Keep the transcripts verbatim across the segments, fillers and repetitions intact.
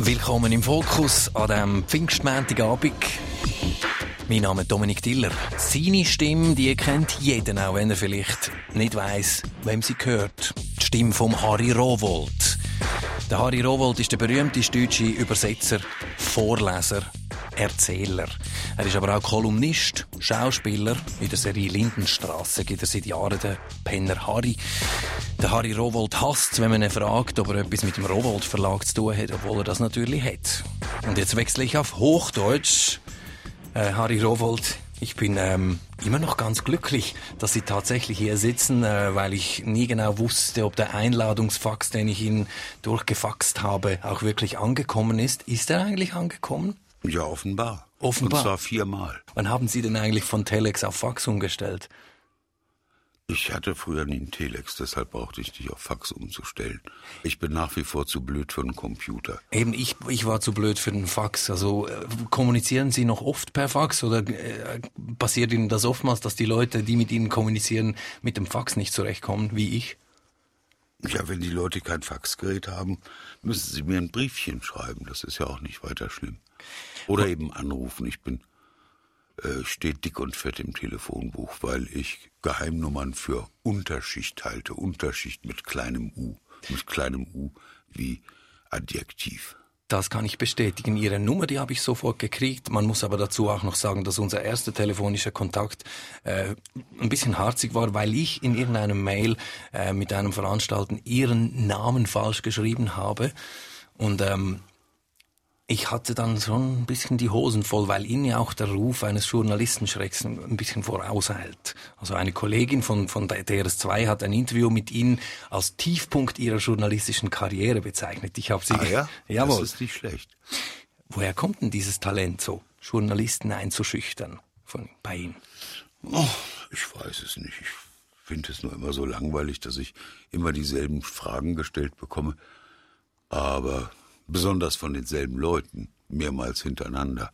Willkommen im Fokus an diesem Pfingstmontagabend. Mein Name ist Dominik Diller. Seine Stimme, die kennt jeder, auch wenn er vielleicht nicht weiss, wem sie gehört. Die Stimme von Harry Rowohlt. Der Harry Rowohlt ist der berühmteste deutsche Übersetzer, Vorleser, Erzähler. Er ist aber auch Kolumnist, Schauspieler. In der Serie Lindenstrasse gibt er seit Jahren den Penner Harry. Der Harry Rowohlt hasst, wenn man ihn fragt, ob er etwas mit dem Rowohlt Verlag zu tun hat, obwohl er das natürlich hat. Und jetzt wechsle ich auf Hochdeutsch. Äh, Harry Rowohlt, ich bin ähm, immer noch ganz glücklich, dass Sie tatsächlich hier sitzen, äh, weil ich nie genau wusste, ob der Einladungsfax, den ich Ihnen durchgefaxt habe, auch wirklich angekommen ist. Ist er eigentlich angekommen? Ja, offenbar. Offenbar. Und zwar viermal. Wann haben Sie denn eigentlich von Telex auf Fax umgestellt? Ich hatte früher nie einen Telex, deshalb brauchte ich dich auf Fax umzustellen. Ich bin nach wie vor zu blöd für einen Computer. Eben, ich, ich war zu blöd für den Fax. Also äh, kommunizieren Sie noch oft per Fax oder äh, passiert Ihnen das oftmals, dass die Leute, die mit Ihnen kommunizieren, mit dem Fax nicht zurechtkommen, wie ich? Ja, wenn die Leute kein Faxgerät haben, müssen sie mir ein Briefchen schreiben. Das ist ja auch nicht weiter schlimm. Oder eben anrufen. Ich bin äh, steht dick und fett im Telefonbuch, weil ich Geheimnummern für Unterschicht halte. Unterschicht mit kleinem U. Mit kleinem U wie Adjektiv. Das kann ich bestätigen. Ihre Nummer, die habe ich sofort gekriegt. Man muss aber dazu auch noch sagen, dass unser erster telefonischer Kontakt äh, ein bisschen harzig war, weil ich in irgendeinem Mail äh, mit einem Veranstalten Ihren Namen falsch geschrieben habe. Und ähm, ich hatte dann schon ein bisschen die Hosen voll, weil Ihnen ja auch der Ruf eines Journalistenschrecks ein bisschen vorauseilt. Also eine Kollegin von, von der D R S zwei hat ein Interview mit Ihnen als Tiefpunkt Ihrer journalistischen Karriere bezeichnet. Ich habe Sie... Ah ja? Jawohl. Das ist nicht schlecht. Woher kommt denn dieses Talent, so Journalisten einzuschüchtern von, bei Ihnen? Oh, ich weiß es nicht. Ich finde es nur immer so langweilig, dass ich immer dieselben Fragen gestellt bekomme. Aber... besonders von denselben Leuten, mehrmals hintereinander.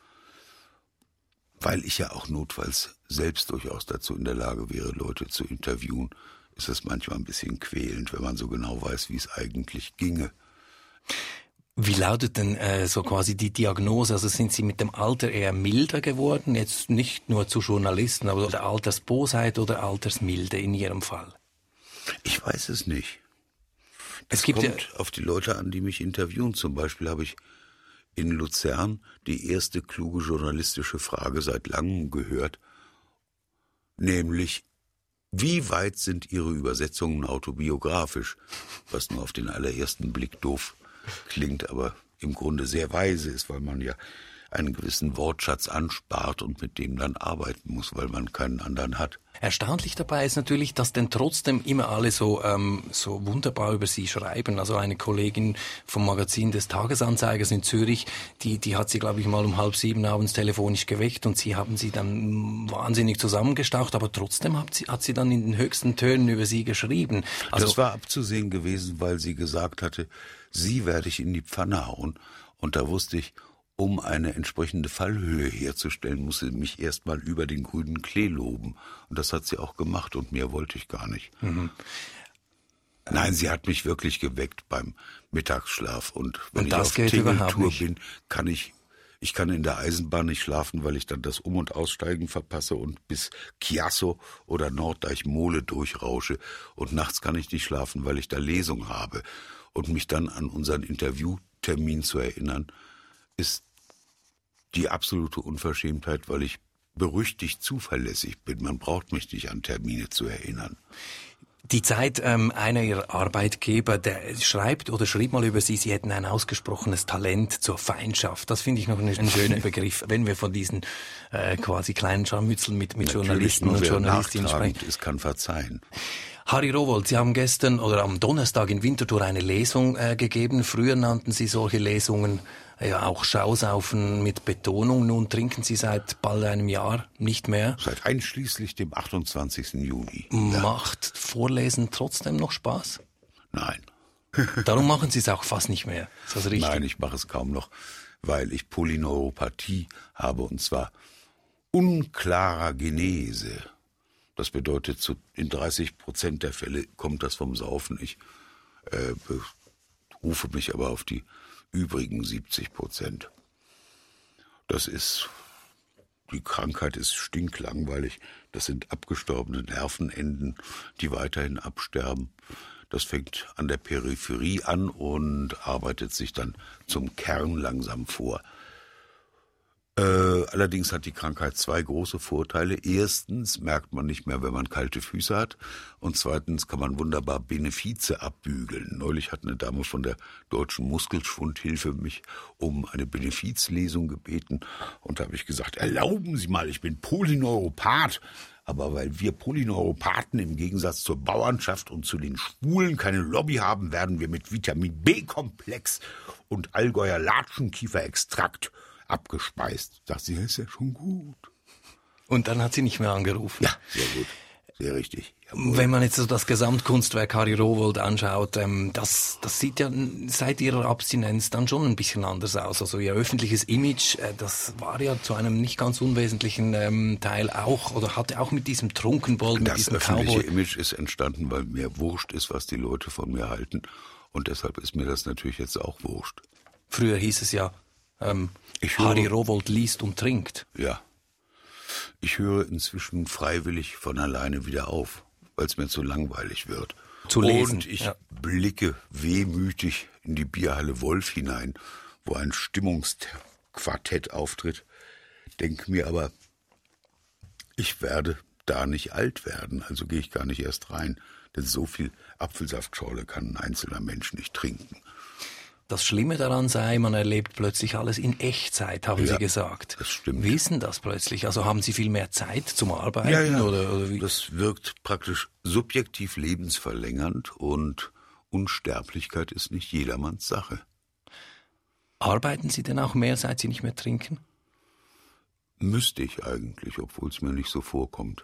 Weil ich ja auch notfalls selbst durchaus dazu in der Lage wäre, Leute zu interviewen, ist es manchmal ein bisschen quälend, wenn man so genau weiß, wie es eigentlich ginge. Wie lautet denn äh, so quasi die Diagnose? Also sind Sie mit dem Alter eher milder geworden? Jetzt nicht nur zu Journalisten, aber der Altersbosheit oder Altersmilde in Ihrem Fall? Ich weiß es nicht. Es Es gibt kommt ja auf die Leute an, die mich interviewen. Zum Beispiel habe ich in Luzern die erste kluge journalistische Frage seit langem gehört, nämlich, wie weit sind Ihre Übersetzungen autobiografisch? Was nur auf den allerersten Blick doof klingt, aber im Grunde sehr weise ist, weil man ja einen gewissen Wortschatz anspart und mit dem dann arbeiten muss, weil man keinen anderen hat. erstaunlich dabei ist natürlich, dass denn trotzdem immer alle so ähm, so wunderbar über Sie schreiben. Also eine Kollegin vom Magazin des Tagesanzeigers in Zürich, die die hat Sie, glaube ich, mal um halb sieben abends telefonisch geweckt und Sie haben sie dann wahnsinnig zusammengestaucht, aber trotzdem hat sie, hat sie dann in den höchsten Tönen über Sie geschrieben. Also das war abzusehen gewesen, weil sie gesagt hatte, sie werde ich in die Pfanne hauen. Und da wusste ich, um eine entsprechende Fallhöhe herzustellen, muss sie mich erstmal über den grünen Klee loben. Und das hat sie auch gemacht und mehr wollte ich gar nicht. Mhm. Nein, sie hat mich wirklich geweckt beim Mittagsschlaf. Und wenn und ich das auf geht überhaupt Tingeltour nicht. bin, kann ich, ich kann in der Eisenbahn nicht schlafen, weil ich dann das Um- und Aussteigen verpasse und bis Chiasso oder Norddeich-Mole durchrausche. Und nachts kann ich nicht schlafen, weil ich da Lesung habe. Und mich dann an unseren Interviewtermin zu erinnern, ist die absolute Unverschämtheit, weil ich berüchtigt zuverlässig bin. Man braucht mich nicht an Termine zu erinnern. Die Zeit, ähm, einer Ihrer Arbeitgeber, der schreibt oder schrieb mal über Sie, Sie hätten ein ausgesprochenes Talent zur Feindschaft. Das finde ich noch ein, ein schöner Begriff, wenn wir von diesen äh, quasi kleinen Scharmützeln mit, mit Journalisten und Journalistinnen sprechen. Es kann verzeihen. Harry Rowohlt, Sie haben gestern oder am Donnerstag in Winterthur eine Lesung äh, gegeben. Früher nannten Sie solche Lesungen ja auch Schausaufen mit Betonung. Nun trinken Sie seit bald einem Jahr nicht mehr. Seit einschließlich dem achtundzwanzigsten Juni. Macht Vorlesen trotzdem noch Spaß? Nein. Darum machen Sie es auch fast nicht mehr. Ist das richtig? Nein, ich mache es kaum noch, weil ich Polyneuropathie habe, und zwar unklarer Genese. Das bedeutet, zu, in dreißig Prozent der Fälle kommt das vom Saufen. Ich äh, berufe mich aber auf die übrigen siebzig Prozent. Das ist, die Krankheit ist stinklangweilig. Das sind abgestorbene Nervenenden, die weiterhin absterben. Das fängt an der Peripherie an und arbeitet sich dann zum Kern langsam vor. Äh, allerdings hat die Krankheit zwei große Vorteile. Erstens merkt man nicht mehr, wenn man kalte Füße hat. Und zweitens kann man wunderbar Benefize abbügeln. Neulich hat eine Dame von der Deutschen Muskelschwundhilfe mich um eine Benefizlesung gebeten. Und da habe ich gesagt, erlauben Sie mal, ich bin Polyneuropath. Aber weil wir Polyneuropathen im Gegensatz zur Bauernschaft und zu den Schwulen keine Lobby haben, werden wir mit Vitamin B-Komplex und Allgäuer Latschenkieferextrakt abgespeist. Sagt sie, ist ja schon gut. Und dann hat sie nicht mehr angerufen. Ja, sehr gut. Sehr richtig. Jawohl. Wenn man jetzt so das Gesamtkunstwerk Harry Rowohlt anschaut, ähm, das, das sieht ja seit ihrer Abstinenz dann schon ein bisschen anders aus. Also ihr öffentliches Image, äh, das war ja zu einem nicht ganz unwesentlichen ähm, Teil auch, oder hatte auch mit diesem Trunkenbold, mit das diesem öffentliche Cowboy. Image ist entstanden, weil mir wurscht ist, was die Leute von mir halten. Und deshalb ist mir das natürlich jetzt auch wurscht. Früher hieß es ja, ähm, Ich höre- Harry Rowohlt liest und trinkt. Ja. Ich höre inzwischen freiwillig von alleine wieder auf, weil es mir zu langweilig wird. Zu lesen, Und ich ja. blicke wehmütig in die Bierhalle Wolf hinein, wo ein Stimmungsquartett auftritt, denke mir aber, ich werde da nicht alt werden, also gehe ich gar nicht erst rein, denn so viel Apfelsaftschorle kann ein einzelner Mensch nicht trinken. Das Schlimme daran sei, man erlebt plötzlich alles in Echtzeit, haben Ja, Sie gesagt. das stimmt. Wie ist denn das plötzlich? Also haben Sie viel mehr Zeit zum Arbeiten? Ja, ja. Oder, oder wie? Das wirkt praktisch subjektiv lebensverlängernd und Unsterblichkeit ist nicht jedermanns Sache. Arbeiten Sie denn auch mehr, seit Sie nicht mehr trinken? Müsste ich eigentlich, obwohl es mir nicht so vorkommt.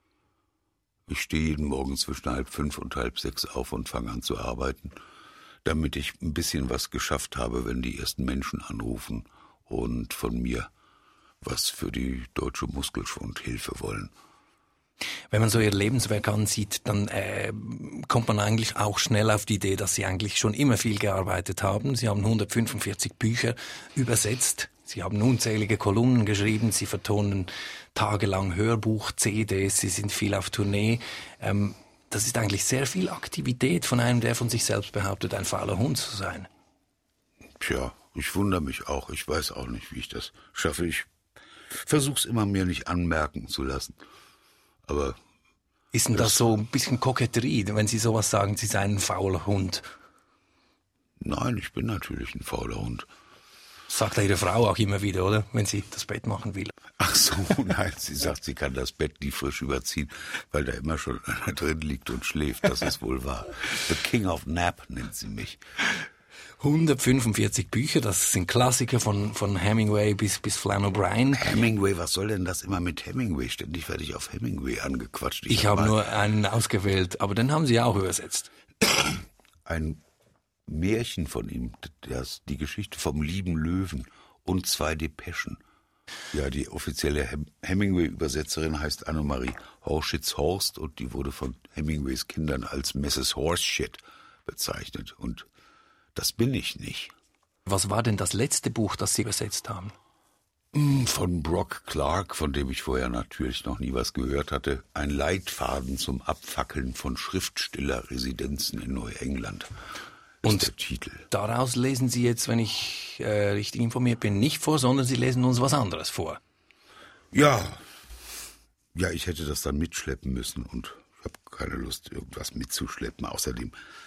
Ich stehe jeden Morgen zwischen halb fünf und halb sechs auf und fange an zu arbeiten, damit ich ein bisschen was geschafft habe, wenn die ersten Menschen anrufen und von mir was für die Deutsche Muskelschwundhilfe wollen. Wenn man so Ihr Lebenswerk ansieht, dann äh, kommt man eigentlich auch schnell auf die Idee, dass Sie eigentlich schon immer viel gearbeitet haben. Sie haben hundertfünfundvierzig Bücher übersetzt. Sie haben unzählige Kolumnen geschrieben. Sie vertonen tagelang Hörbuch-C Ds. Sie sind viel auf Tournee. Ähm, das ist eigentlich sehr viel Aktivität von einem, der von sich selbst behauptet, ein fauler Hund zu sein. Tja, ich wundere mich auch. Ich weiß auch nicht, wie ich das schaffe. Ich versuch's immer mir nicht anmerken zu lassen. Aber Ist denn das so ein bisschen Koketterie, wenn Sie sowas sagen, Sie seien ein fauler Hund? nein, ich bin natürlich ein fauler Hund. Sagt Ihre Frau auch immer wieder, oder? Wenn sie das Bett machen will. Ach so, nein, sie sagt, sie kann das Bett nie frisch überziehen, weil da immer schon einer drin liegt und schläft. Das ist wohl wahr. The King of Nap nennt sie mich. hundertfünfundvierzig Bücher, das sind Klassiker von, von Hemingway bis, bis Flann O'Brien. Hemingway, was soll denn das immer mit Hemingway? Ständig werde ich auf Hemingway angequatscht. Ich habe nur einen ausgewählt, aber den haben Sie auch übersetzt. ein Märchen von ihm, das, die Geschichte vom lieben Löwen und zwei Depeschen. Ja, die offizielle Hem- Hemingway-Übersetzerin heißt Annemarie Horschitz-Horst und die wurde von Hemingways Kindern als Misses Horseshit bezeichnet. Und das bin ich nicht. Was war denn das letzte Buch, das Sie übersetzt haben? Von Brock Clark, von dem ich vorher natürlich noch nie was gehört hatte, ein Leitfaden zum Abfackeln von Schriftstellerresidenzen in Neuengland. Und Ist der Titel. Daraus lesen Sie jetzt, wenn ich äh, richtig informiert bin, nicht vor, sondern Sie lesen uns was anderes vor. Ja, ja, ich hätte das dann mitschleppen müssen und ich habe keine Lust, irgendwas mitzuschleppen. Außerdem,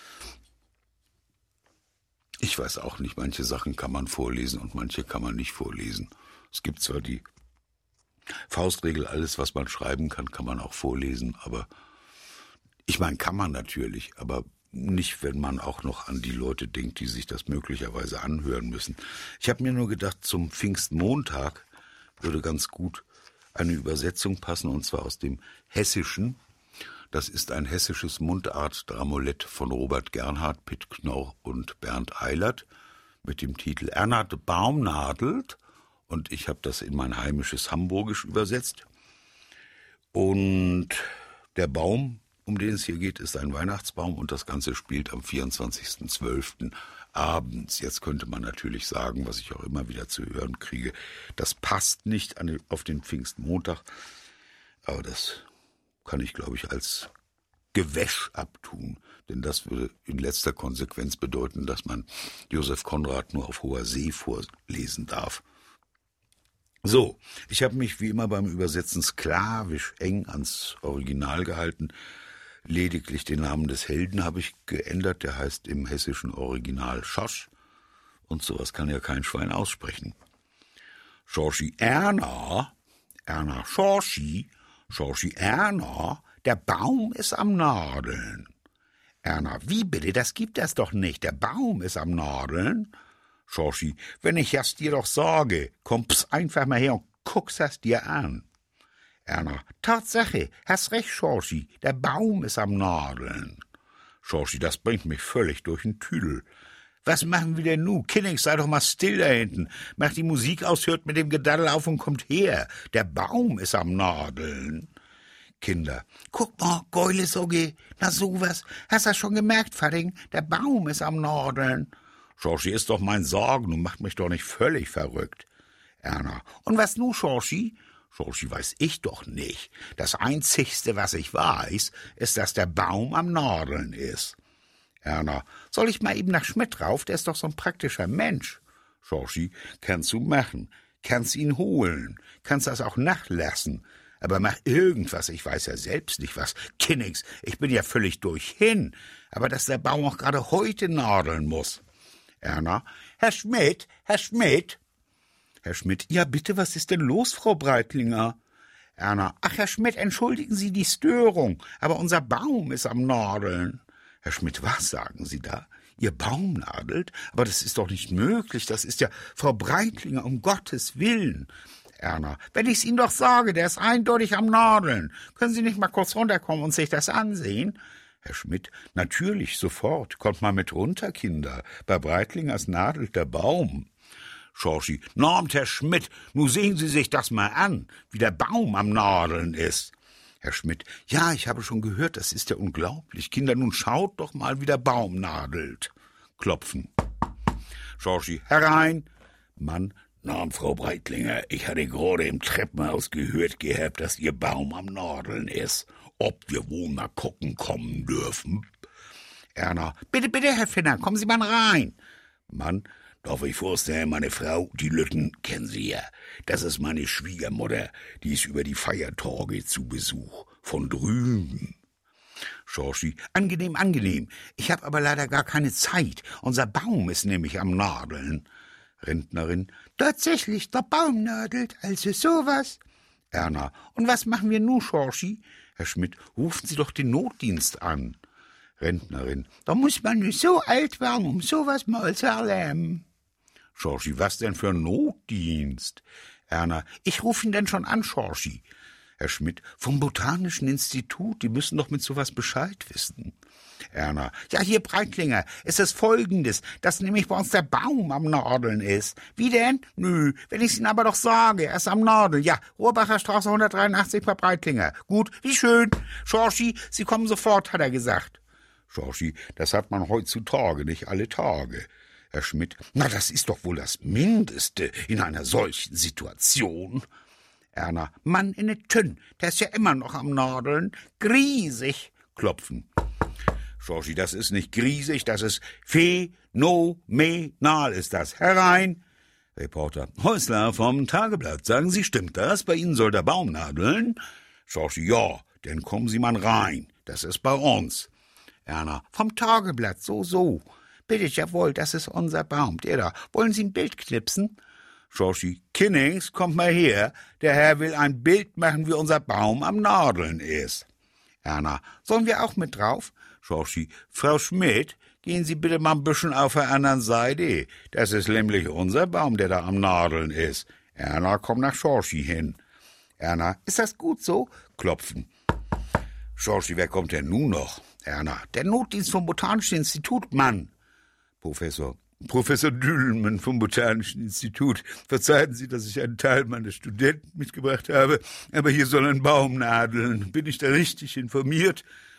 ich weiß auch nicht, manche Sachen kann man vorlesen und manche kann man nicht vorlesen. Es gibt zwar die Faustregel, alles, was man schreiben kann, kann man auch vorlesen, aber ich meine, kann man natürlich, aber nicht, wenn man auch noch an die Leute denkt, die sich das möglicherweise anhören müssen. Ich habe mir nur gedacht, zum Pfingstmontag würde ganz gut eine Übersetzung passen, und zwar aus dem Hessischen. Das ist ein hessisches Mundart-Dramolett von Robert Gernhardt, Pitt Knorr und Bernd Eilert mit dem Titel Ernert Baumnadelt. Und ich habe das in mein heimisches Hamburgisch übersetzt. Und der Baum um den es hier geht, ist ein Weihnachtsbaum und das Ganze spielt am vierundzwanzigsten zwölften abends. Jetzt könnte man natürlich sagen, was ich auch immer wieder zu hören kriege, das passt nicht an, auf den Pfingstmontag, aber das kann ich, glaube ich, als Gewäsch abtun, denn das würde in letzter Konsequenz bedeuten, dass man Josef Konrad nur auf hoher See vorlesen darf. So, ich habe mich wie immer beim Übersetzen sklavisch eng ans Original gehalten. Lediglich den Namen des Helden habe ich geändert, der heißt im hessischen Original Schosch. Und sowas kann ja kein Schwein aussprechen. Schorschi Erna, Erna Schorschi, Schorschi Erna, der Baum ist am Nadeln. Erna, wie bitte, das gibt es doch nicht, der Baum ist am Nadeln. Schorschi, wenn ich das dir doch sage, kommst einfach mal her und guckst das dir an. Erna, Tatsache, hast recht, Schorschi, der Baum ist am Nadeln. Schorschi, das bringt mich völlig durch den Tüdel. Was machen wir denn nu? Kinnig, sei doch mal still da hinten. Macht die Musik aus, hört mit dem Gedaddel auf und kommt her. Der Baum ist am Nadeln. Kinder, guck mal, Geule Sogge, na sowas. Hast du das schon gemerkt, Vadding? Der Baum ist am Nadeln. Schorschi, ist doch mein Sorgen und macht mich doch nicht völlig verrückt. Erna, und was nu, Schorschi? Schorschi, weiß ich doch nicht. Das Einzigste, was ich weiß, ist, dass der Baum am Nadeln ist. Erna, soll ich mal eben nach Schmidt rauf? Der ist doch so ein praktischer Mensch. Schorschi, kannst du machen. Kannst ihn holen. Kannst das auch nachlassen. Aber mach irgendwas, ich weiß ja selbst nicht was. Kinnix, ich bin ja völlig durch hin. Aber dass der Baum auch gerade heute nadeln muss. Erna, Herr Schmidt, Herr Schmidt. Herr Schmidt, ja bitte, was ist denn los, Frau Breitlinger? Erna, ach Herr Schmidt, entschuldigen Sie die Störung, aber unser Baum ist am Nadeln. Herr Schmidt, was sagen Sie da? Ihr Baum nadelt? Aber das ist doch nicht möglich, das ist ja Frau Breitlinger, um Gottes Willen. Erna, wenn ich's Ihnen doch sage, der ist eindeutig am Nadeln. Können Sie nicht mal kurz runterkommen und sich das ansehen? Herr Schmidt, natürlich, sofort. Kommt mal mit runter, Kinder. Bei Breitlingers nadelt der Baum. Schorschi, Normt, Herr Schmidt, nu sehen Sie sich das mal an, wie der Baum am Nadeln ist. Herr Schmidt, ja, ich habe schon gehört, das ist ja unglaublich. Kinder, nun schaut doch mal, wie der Baum nadelt. Klopfen. Schorschi, herein. Mann, na, Frau Breitlinger, ich hatte gerade im Treppenhaus gehört gehabt, dass Ihr Baum am Nadeln ist. Ob wir wohl mal gucken kommen dürfen? Erna, bitte, bitte, Herr Finner, kommen Sie mal rein. Mann, darf ich vorstellen, meine Frau, die Lütten, kennen Sie ja. Das ist meine Schwiegermutter, die ist über die Feiertage zu Besuch, von drüben. Schorschi, angenehm, angenehm. Ich habe aber leider gar keine Zeit. Unser Baum ist nämlich am Nadeln. Rentnerin, tatsächlich, der Baum nadelt, also sowas. Erna, und was machen wir nun, Schorschi? Herr Schmidt, rufen Sie doch den Notdienst an. Rentnerin, da muss man nicht so alt werden, um sowas mal zu erleben. Schorschi, was denn für ein Notdienst? Erna, ich ruf ihn denn schon an, Schorschi. Herr Schmidt, vom Botanischen Institut, die müssen doch mit sowas Bescheid wissen. Erna, ja, hier, Breitlinger, es ist Folgendes, dass nämlich bei uns der Baum am Nadeln ist. Wie denn? Nö, wenn ich's Ihnen aber doch sage, er ist am Nadeln. Ja, Rohrbacher Straße hundertdreiundachtzig bei Breitlinger. Gut, wie schön. Schorschi, Sie kommen sofort, hat er gesagt. Schorschi, das hat man heutzutage nicht alle Tage. Herr Schmidt, na, das ist doch wohl das Mindeste in einer solchen Situation. Erna, Mann in ne Tünn, der ist ja immer noch am Nadeln. Griesig. Klopfen. Schorschi, das ist nicht griesig, das ist phänomenal ist das. Herein. Reporter, Häusler vom Tageblatt, sagen Sie, stimmt das? Bei Ihnen soll der Baum nadeln? Schorschi, ja, dann kommen Sie mal rein, das ist bei uns. Erna, vom Tageblatt, so, so. Bitte, jawohl, das ist unser Baum, der da. Wollen Sie ein Bild knipsen? Schorschi, Kinnings, kommt mal her, der Herr will ein Bild machen, wie unser Baum am Nadeln ist. Erna, sollen wir auch mit drauf? Schorschi, Frau Schmidt, gehen Sie bitte mal ein bisschen auf der anderen Seite. Das ist nämlich unser Baum, der da am Nadeln ist. Erna, komm nach Schorschi hin. Erna, ist das gut so? Klopfen. Schorschi, wer kommt denn nun noch? Erna, der Notdienst vom Botanischen Institut, Mann. Professor, Professor Dühlmann vom Botanischen Institut. Verzeihen Sie, dass ich einen Teil meiner Studenten mitgebracht habe, aber hier soll ein Baum nadeln. Bin ich da richtig informiert?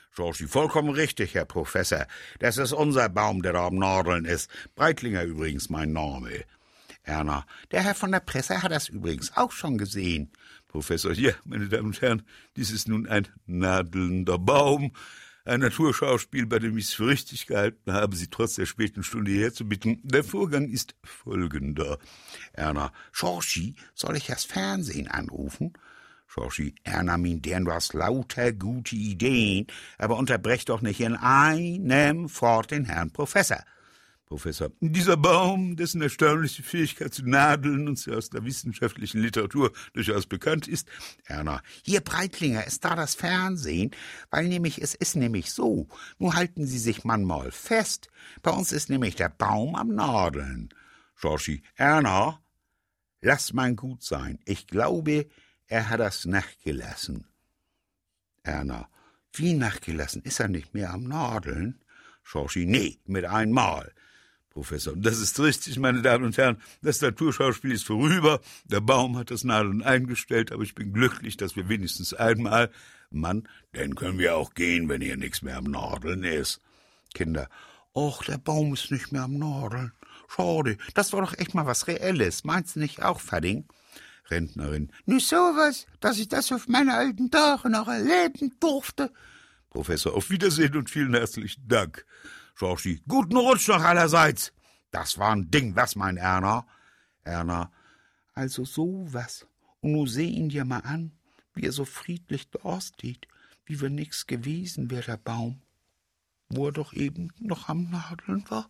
Georgie, vollkommen richtig, Herr Professor. Das ist unser Baum, der da am Nadeln ist. Breitlinger übrigens mein Name. Erna, der Herr von der Presse hat das übrigens auch schon gesehen. Professor, ja, meine Damen und Herren, dies ist nun ein nadelnder Baum. Ein Naturschauspiel, bei dem ich es für richtig gehalten habe, Sie trotz der späten Stunde herzubitten. Der Vorgang ist folgender. Erna, Georgie, soll ich das Fernsehen anrufen? Georgie, Erna, mein Dern, du hast lauter gute Ideen, aber unterbrech doch nicht in einem Fort den Herrn Professor. Professor, dieser Baum, dessen erstaunliche Fähigkeit zu nadeln uns ja aus der wissenschaftlichen Literatur durchaus bekannt ist. Erna, hier Breitlinger, ist da das Fernsehen? Weil nämlich, es ist nämlich so, nur halten Sie sich manchmal fest, bei uns ist nämlich der Baum am Nadeln. Georgie, Erna, lass mein gut sein, ich glaube, er hat das nachgelassen. Erna, wie nachgelassen, ist er nicht mehr am Nadeln? Georgie, nee, mit einmal. Professor, das ist richtig, meine Damen und Herren, das Naturschauspiel ist vorüber, der Baum hat das Nadeln eingestellt, aber ich bin glücklich, dass wir wenigstens einmal, Mann, dann können wir auch gehen, wenn hier nichts mehr am Nadeln ist. Kinder, och, der Baum ist nicht mehr am Nadeln. Schade, das war doch echt mal was Reelles, meinst du nicht auch, Fadding? Rentnerin, nur sowas, dass ich das auf meine alten Tage noch erleben durfte. Professor, auf Wiedersehen und vielen herzlichen Dank. Georgie, guten Rutsch noch allerseits. Das war ein Ding, was, mein Erna? Erna, also sowas. Und nu seh ihn dir mal an, wie er so friedlich dasteht, wie wenn nix gewesen wär, der Baum, wo er doch eben noch am Nadeln war.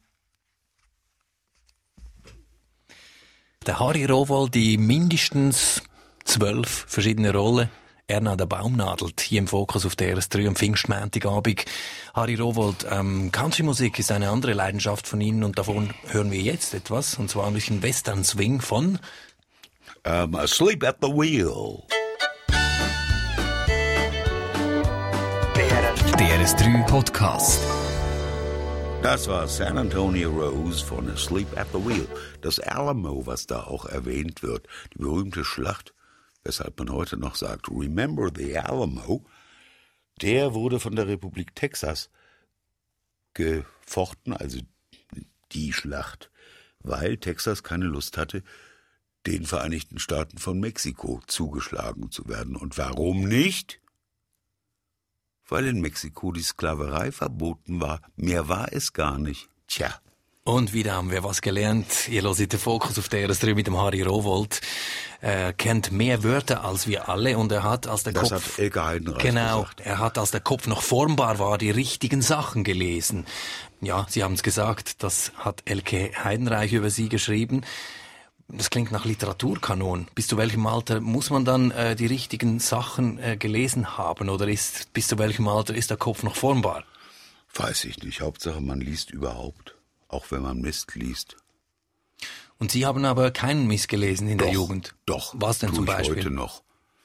Der Harry Rowohlt, die mindestens zwölf verschiedene Rollen. Erna der Baum nadelt, hier im Fokus auf der R S drei am Pfingstmontagabend. Harry Rowohlt, ähm, Countrymusik ist eine andere Leidenschaft von Ihnen und davon hören wir jetzt etwas, und zwar ein bisschen Western Swing von Um, Asleep at the Wheel. der R S drei Podcast. Das war San Antonio Rose von Asleep at the Wheel. Das Alamo, was da auch erwähnt wird, die berühmte Schlacht, weshalb man heute noch sagt, Remember the Alamo, der wurde von der Republik Texas gefochten, also die Schlacht, weil Texas keine Lust hatte, den Vereinigten Staaten von Mexiko zugeschlagen zu werden. Und warum nicht? Weil in Mexiko die Sklaverei verboten war. Mehr war es gar nicht. Tja. Und wieder haben wir was gelernt. Ihr hört den Fokus auf der R S drei mit dem Harry Rowohlt. Er kennt mehr Wörter als wir alle und er hat, als der das Kopf... Das hat Elke Heidenreich Genau, gesagt. Er hat, als der Kopf noch formbar war, die richtigen Sachen gelesen. Ja, Sie haben es gesagt, das hat Elke Heidenreich über Sie geschrieben. Das klingt nach Literaturkanon. Bis zu welchem Alter muss man dann äh, die richtigen Sachen äh, gelesen haben? Oder ist bis zu welchem Alter ist der Kopf noch formbar? Weiß ich nicht. Hauptsache, man liest überhaupt. Auch wenn man Mist liest. Und Sie haben aber keinen Mist gelesen in doch, der Jugend? Doch, was denn tue zum ich Beispiel? heute noch.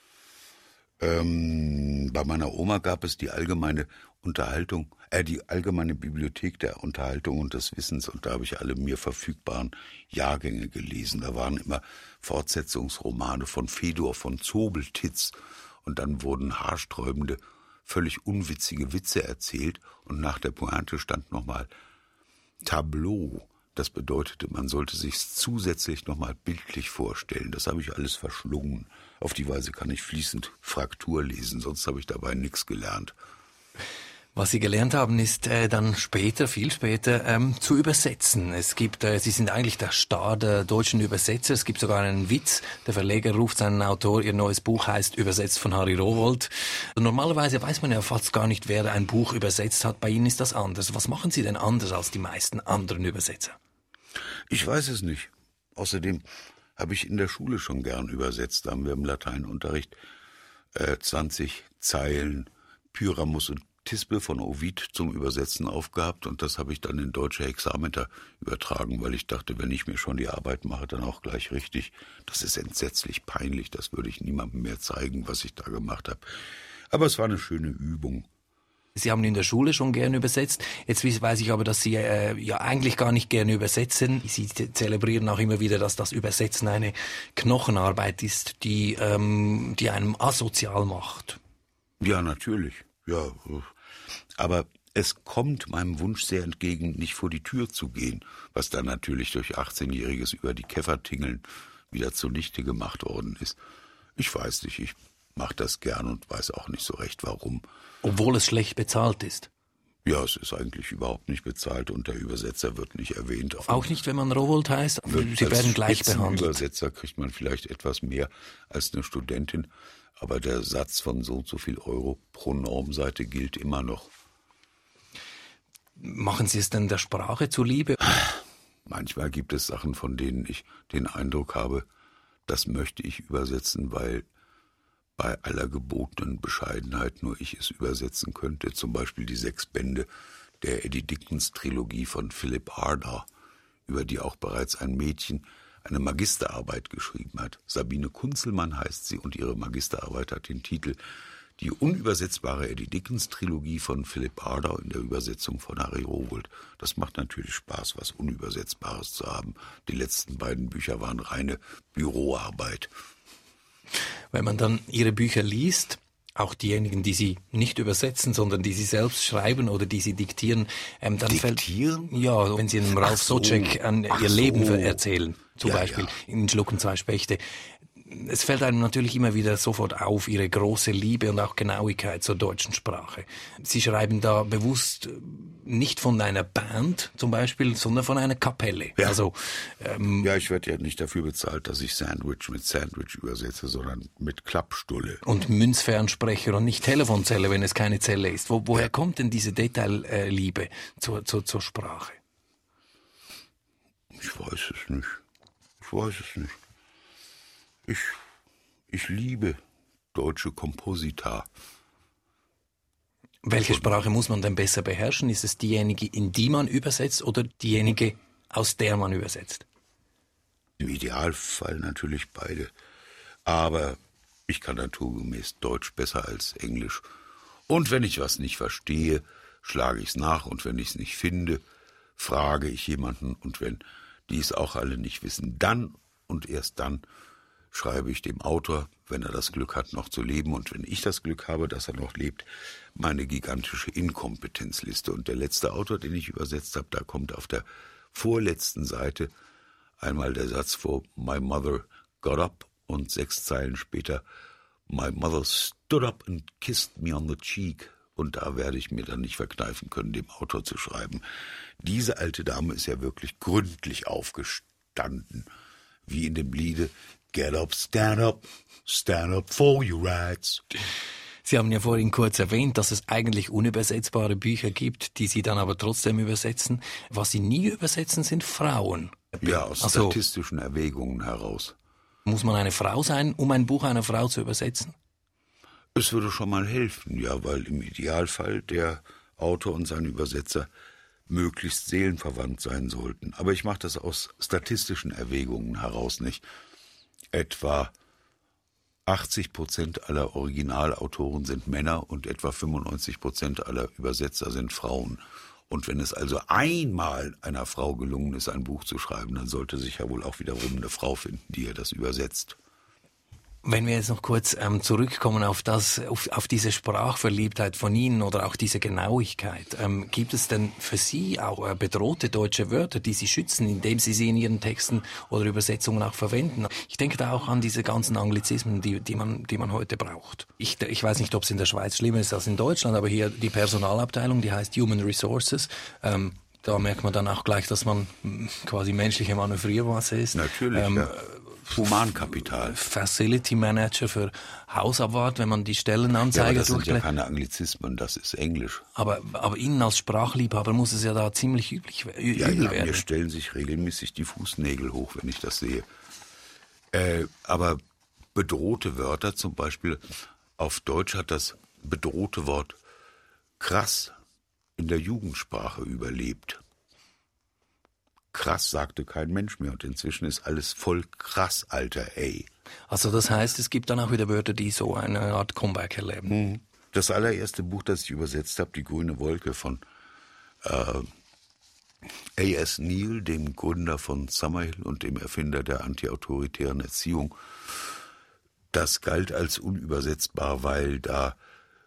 Ähm, bei meiner Oma gab es die allgemeine Unterhaltung, äh, die allgemeine Bibliothek der Unterhaltung und des Wissens, und da habe ich alle mir verfügbaren Jahrgänge gelesen. Da waren immer Fortsetzungsromane von Fedor, von Zobeltitz, und dann wurden haarsträubende, völlig unwitzige Witze erzählt, und nach der Pointe stand nochmal Tableau. Das bedeutete, man sollte sich's zusätzlich nochmal bildlich vorstellen. Das habe ich alles verschlungen. Auf die Weise kann ich fließend Fraktur lesen, sonst habe ich dabei nichts gelernt. Was Sie gelernt haben, ist äh, dann später, viel später, ähm, zu übersetzen. Es gibt, äh, Sie sind eigentlich der Star der deutschen Übersetzer. Es gibt sogar einen Witz. Der Verleger ruft seinen Autor, ihr neues Buch heißt Übersetzt von Harry Rowohlt. Normalerweise weiß man ja fast gar nicht, wer ein Buch übersetzt hat. Bei Ihnen ist das anders. Was machen Sie denn anders als die meisten anderen Übersetzer? Ich weiß es nicht. Außerdem habe ich in der Schule schon gern übersetzt. Da haben wir im Lateinunterricht äh, zwanzig Zeilen Pyramus und Thisbe von Ovid zum Übersetzen aufgehabt, und das habe ich dann in deutsche Hexameter übertragen, weil ich dachte, wenn ich mir schon die Arbeit mache, dann auch gleich richtig. Das ist entsetzlich peinlich, das würde ich niemandem mehr zeigen, was ich da gemacht habe. Aber es war eine schöne Übung. Sie haben in der Schule schon gerne übersetzt. Jetzt weiß ich aber, dass Sie äh, ja eigentlich gar nicht gerne übersetzen. Sie zelebrieren auch immer wieder, dass das Übersetzen eine Knochenarbeit ist, die, ähm, die einem asozial macht. Ja, natürlich. Ja, Aber es kommt meinem Wunsch sehr entgegen, nicht vor die Tür zu gehen, was dann natürlich durch achtzehnjähriges über die Käfertingeln wieder zunichte gemacht worden ist. Ich weiß nicht, ich mache das gern und weiß auch nicht so recht, warum. Obwohl es schlecht bezahlt ist? Ja, es ist eigentlich überhaupt nicht bezahlt und der Übersetzer wird nicht erwähnt. Auch nicht, wenn man Rowohlt heißt? Sie werden gleich behandelt. Als Übersetzer kriegt man vielleicht etwas mehr als eine Studentin, aber der Satz von so und so viel Euro pro Normseite gilt immer noch. Machen Sie es denn der Sprache zuliebe? Manchmal gibt es Sachen, von denen ich den Eindruck habe, das möchte ich übersetzen, weil bei aller gebotenen Bescheidenheit nur ich es übersetzen könnte. Zum Beispiel die sechs Bände der Eddie Dickens Trilogie von Philip Ardagh, über die auch bereits ein Mädchen eine Magisterarbeit geschrieben hat. Sabine Kunzelmann heißt sie und ihre Magisterarbeit hat den Titel Die unübersetzbare Eddie Dickens Trilogie von Philip Ardagh in der Übersetzung von Harry Rowohlt. Das macht natürlich Spaß, was Unübersetzbares zu haben. Die letzten beiden Bücher waren reine Büroarbeit. Wenn man dann Ihre Bücher liest, auch diejenigen, die Sie nicht übersetzen, sondern die Sie selbst schreiben oder die Sie diktieren, ähm, dann Diktieren? fällt... Ja, wenn Sie einem Ralf so. Socek an Ach Ihr so. Leben erzählen, zum Ja, Beispiel ja. in Schlucken zwei Spechte. Es fällt einem natürlich immer wieder sofort auf, Ihre große Liebe und auch Genauigkeit zur deutschen Sprache. Sie schreiben da bewusst nicht von einer Band zum Beispiel, sondern von einer Kapelle. Ja. Also, ähm, Ja, ich werde ja nicht dafür bezahlt, dass ich Sandwich mit Sandwich übersetze, sondern mit Klappstulle. und Münzfernsprecher und nicht Telefonzelle, wenn es keine Zelle ist. Wo, woher kommt denn diese Detailliebe zur, zur, zur Sprache? Ich weiß es nicht. Ich weiß es nicht. Ich, ich liebe deutsche Komposita. Welche Sprache muss man denn besser beherrschen? Ist es diejenige, in die man übersetzt oder diejenige, aus der man übersetzt? Im Idealfall natürlich beide. Aber ich kann naturgemäß Deutsch besser als Englisch. Und wenn ich was nicht verstehe, schlage ich es nach. Und wenn ich es nicht finde, frage ich jemanden. Und wenn die es auch alle nicht wissen, dann und erst dann schreibe ich dem Autor, wenn er das Glück hat, noch zu leben und wenn ich das Glück habe, dass er noch lebt, meine gigantische Inkompetenzliste. Und der letzte Autor, den ich übersetzt habe, da kommt auf der vorletzten Seite einmal der Satz vor, My mother got up und sechs Zeilen später, My mother stood up and kissed me on the cheek. Und da werde ich mir dann nicht verkneifen können, dem Autor zu schreiben. Diese alte Dame ist ja wirklich gründlich aufgestanden, wie in dem Liede Get up, stand up, stand up for your rights. Sie haben ja vorhin kurz erwähnt, dass es eigentlich unübersetzbare Bücher gibt, die Sie dann aber trotzdem übersetzen. Was Sie nie übersetzen, sind Frauen. Ja, aus Also, statistischen Erwägungen heraus. muss man eine Frau sein, um ein Buch einer Frau zu übersetzen? Es würde schon mal helfen, ja, weil im Idealfall der Autor und sein Übersetzer möglichst seelenverwandt sein sollten. Aber ich mache das aus statistischen Erwägungen heraus nicht. Etwa achtzig Prozent aller Originalautoren sind Männer und etwa fünfundneunzig Prozent aller Übersetzer sind Frauen. Und wenn es also einmal einer Frau gelungen ist, ein Buch zu schreiben, dann sollte sich ja wohl auch wiederum eine Frau finden, die ihr das übersetzt. Wenn wir jetzt noch kurz ähm, zurückkommen auf das, auf, auf diese Sprachverliebtheit von Ihnen oder auch diese Genauigkeit, ähm, gibt es denn für Sie auch äh, bedrohte deutsche Wörter, die Sie schützen, indem Sie sie in Ihren Texten oder Übersetzungen auch verwenden? Ich denke da auch an diese ganzen Anglizismen, die, die man, die man heute braucht. Ich, ich weiß nicht, ob es in der Schweiz schlimmer ist als in Deutschland, aber hier die Personalabteilung, die heißt Human Resources. Ähm, da merkt man dann auch gleich, dass man mh, quasi menschliche Manövriermasse ist. Natürlich, ähm, ja. Humankapital. Facility Manager für Hausabwart, wenn man die Ja, aber Stellenanzeige das sind ja durchlässt. keine Anglizismen, das ist Englisch. Aber, aber Ihnen als Sprachliebhaber muss es ja da ziemlich üblich, ü- Ja, übel ja, werden. mir stellen sich regelmäßig die Fußnägel hoch, wenn ich das sehe. Äh, aber bedrohte Wörter, zum Beispiel auf Deutsch hat das bedrohte Wort krass in der Jugendsprache überlebt. Krass sagte kein Mensch mehr und inzwischen ist alles voll krass, Alter, ey. Also das heißt, es gibt dann auch wieder Wörter, die so eine Art Comeback erleben. Das allererste Buch, das ich übersetzt habe, Die grüne Wolke von äh, A S Neal, dem Gründer von Summerhill und dem Erfinder der antiautoritären Erziehung, das galt als unübersetzbar, weil da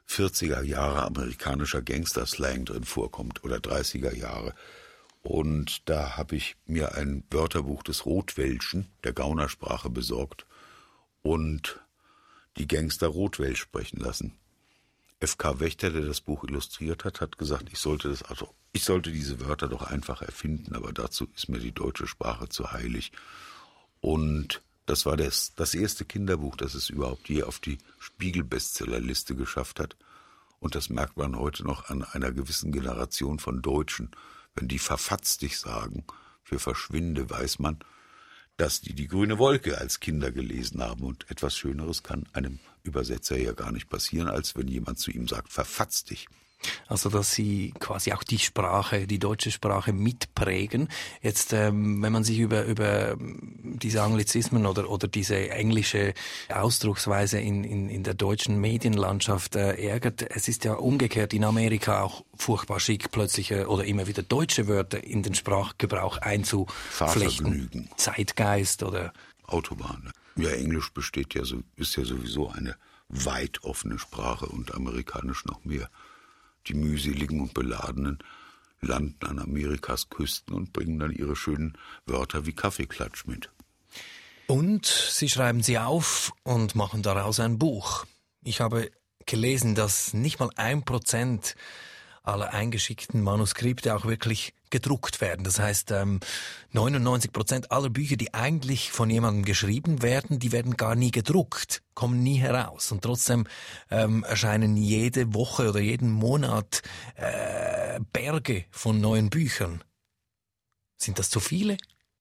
vierziger Jahre amerikanischer Gangster-Slang drin vorkommt oder dreißiger Jahre. Und da habe ich mir ein Wörterbuch des Rotwelschen, der Gaunersprache, besorgt und die Gangster Rotwelsch sprechen lassen. F K Wächter, der das Buch illustriert hat, hat gesagt, ich sollte das, also ich sollte diese Wörter doch einfach erfinden, aber dazu ist mir die deutsche Sprache zu heilig. Und das war das, das erste Kinderbuch, das es überhaupt je auf die Spiegel-Bestsellerliste geschafft hat. Und das merkt man heute noch an einer gewissen Generation von Deutschen. Wenn die verfatz dich sagen, für verschwinde, weiß man, dass die die grüne Wolke als Kinder gelesen haben. Und etwas Schöneres kann einem Übersetzer ja gar nicht passieren, als wenn jemand zu ihm sagt, verfatz dich. Also, dass Sie quasi auch die Sprache, die deutsche Sprache mitprägen. Jetzt, ähm, wenn man sich über, über diese Anglizismen oder, oder diese englische Ausdrucksweise in, in, in der deutschen Medienlandschaft äh, ärgert, es ist ja umgekehrt in Amerika auch furchtbar schick, plötzlich äh, oder immer wieder deutsche Wörter in den Sprachgebrauch einzuflechten. Zeitgeist oder Autobahn. Ja, Englisch besteht ja so, ist ja sowieso eine weit offene Sprache und Amerikanisch noch mehr. Die mühseligen und Beladenen landen an Amerikas Küsten und bringen dann ihre schönen Wörter wie Kaffeeklatsch mit. Und sie schreiben sie auf und machen daraus ein Buch. Ich habe gelesen, dass nicht mal ein Prozent aller eingeschickten Manuskripte auch wirklich gedruckt werden. Das heißt, ähm, neunundneunzig Prozent aller Bücher, die eigentlich von jemandem geschrieben werden, die werden gar nie gedruckt, kommen nie heraus. Und trotzdem ähm, erscheinen jede Woche oder jeden Monat äh, Berge von neuen Büchern. Sind das zu viele?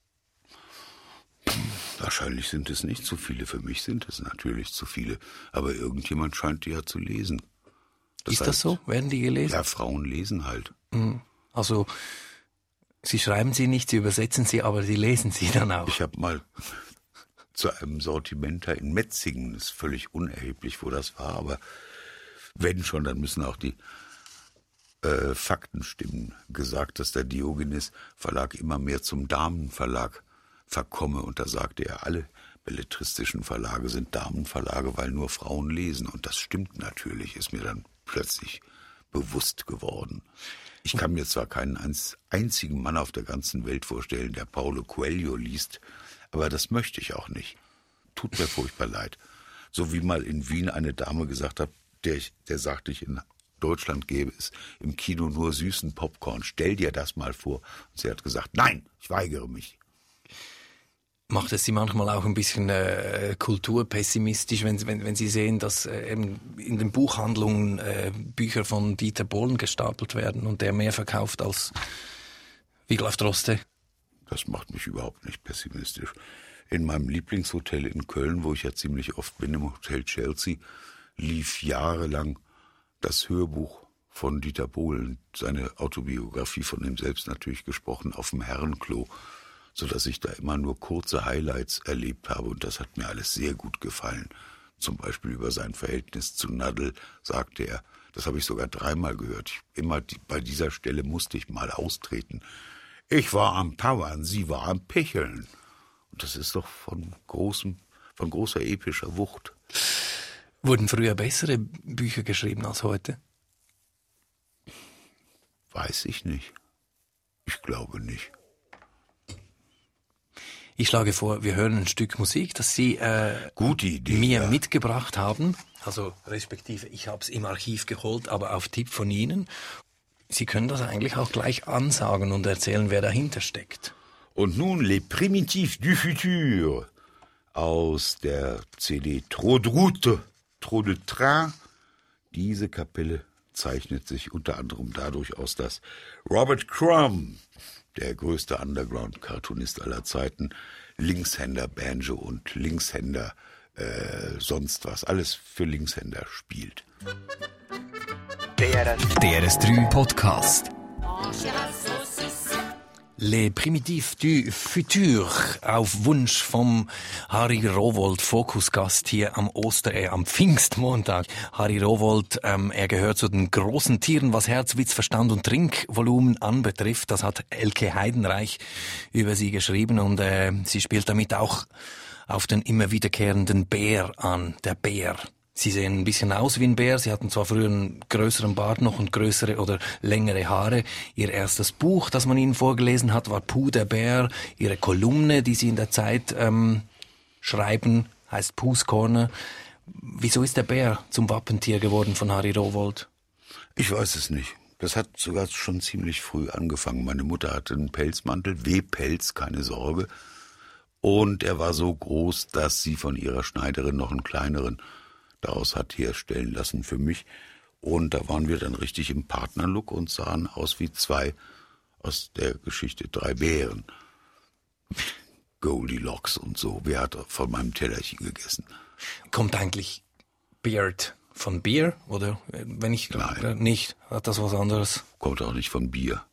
Wahrscheinlich sind es nicht zu viele. Für mich sind es natürlich zu viele. Aber irgendjemand scheint die ja zu lesen. Das Ist heißt, das so? Werden die gelesen? Ja, Frauen lesen halt. Also, Sie schreiben sie nicht, Sie übersetzen sie, aber Sie lesen sie dann auch. Ich habe mal zu einem Sortimenter in Metzingen, ist völlig unerheblich, wo das war, aber wenn schon, dann müssen auch die äh, Fakten stimmen, gesagt, dass der Diogenes Verlag immer mehr zum Damenverlag verkomme. Und da sagte er, alle belletristischen Verlage sind Damenverlage, weil nur Frauen lesen. Und das stimmt natürlich, ist mir dann plötzlich bewusst geworden. Ich kann mir zwar keinen einzigen Mann auf der ganzen Welt vorstellen, der Paulo Coelho liest, aber das möchte ich auch nicht. Tut mir furchtbar leid. So wie mal in Wien eine Dame gesagt hat, der, der sagte ich, in Deutschland gäbe es im Kino nur süßen Popcorn. Stell dir das mal vor. Und sie hat gesagt, nein, ich weigere mich. Macht es Sie manchmal auch ein bisschen äh, kulturpessimistisch, wenn, wenn, wenn Sie sehen, dass äh, eben in den Buchhandlungen äh, Bücher von Dieter Bohlen gestapelt werden und der mehr verkauft als Wiglaf Droste? Das macht mich überhaupt nicht pessimistisch. In meinem Lieblingshotel in Köln, wo ich ja ziemlich oft bin, im Hotel Chelsea, lief jahrelang das Hörbuch von Dieter Bohlen, seine Autobiografie, von ihm selbst natürlich gesprochen, auf dem Herrenklo, sodass ich da immer nur kurze Highlights erlebt habe und das hat mir alles sehr gut gefallen. Zum Beispiel über sein Verhältnis zu Nadel sagte er, das habe ich sogar dreimal gehört, ich, immer die, bei dieser Stelle musste ich mal austreten. Ich war am Powern, sie war am Picheln. Und das ist doch von großem, von großer epischer Wucht. Wurden früher bessere Bücher geschrieben als heute? Weiß ich nicht. Ich glaube nicht. Ich schlage vor, wir hören ein Stück Musik, das Sie äh, Gute Idee, mir ja. mitgebracht haben. Also respektive, ich habe es im Archiv geholt, aber auf Tipp von Ihnen. Sie können das eigentlich auch gleich ansagen und erzählen, wer dahinter steckt. Und nun Les Primitifs du Futur aus der C D Trop de Route, Trop de Train. Diese Kapelle zeichnet sich unter anderem dadurch aus, dass Robert Crumb, der größte Underground-Cartoonist aller Zeiten, Linkshänder Banjo und Linkshänder äh, sonst was, alles für Linkshänder spielt. D R S drei Podcast. Les Primitifs du Futur, auf Wunsch vom Harry Rowohlt, Fokusgast hier am Oster, äh, am Pfingstmontag. Harry Rowohlt, ähm, er gehört zu den großen Tieren, was Herzwitz, Verstand und Trinkvolumen anbetrifft. Das hat Elke Heidenreich über sie geschrieben und äh, sie spielt damit auch auf den immer wiederkehrenden Bär an, der Bär. Sie sehen ein bisschen aus wie ein Bär. Sie hatten zwar früher einen größeren Bart noch und größere oder längere Haare. Ihr erstes Buch, das man Ihnen vorgelesen hat, war Puh der Bär. Ihre Kolumne, die Sie in der Zeit ähm, schreiben, heißt Puhs Corner. Wieso ist der Bär zum Wappentier geworden von Harry Rowohlt? Ich weiß es nicht. Das hat sogar schon ziemlich früh angefangen. Meine Mutter hatte einen Pelzmantel, Webpelz, keine Sorge. Und er war so groß, dass sie von ihrer Schneiderin noch einen kleineren daraus hat herstellen lassen für mich. Und da waren wir dann richtig im Partnerlook und sahen aus wie zwei aus der Geschichte Drei Bären. Goldilocks und so. Wer hat von meinem Tellerchen gegessen? Kommt eigentlich Beard von Bier? Oder wenn ich Nein. nicht, hat das was anderes? Kommt auch nicht von Bier.